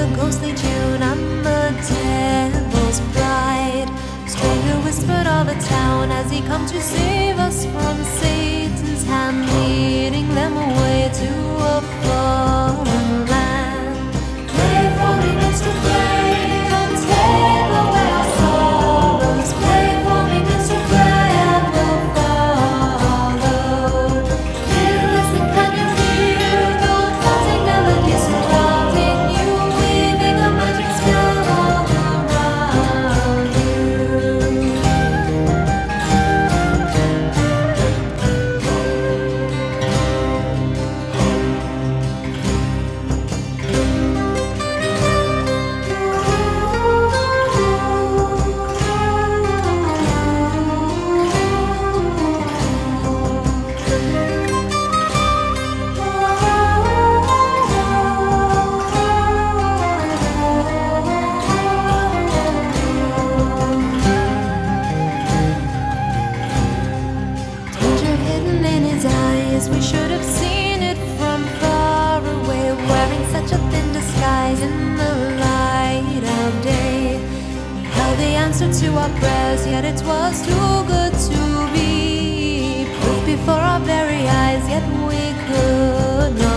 ghostly tune and the devil's bride. Stranger whispered of a town as he come to save us from Satan's hand, leading them away to a foreign land. Pray for me, Mr. Gray, and take away our sorrows. Pray for me, Mr. Gray, and we'll follow. Here, listen, can you hear the floating melodies surrounding you, weaving a magic spell all around you? Danger hidden in his eyes, we should have seen it from far away. Wearing such a thin disguise in the light of day, he held the answer to our prayers, yet it was too good to be. Proof before our very eyes, yet we could not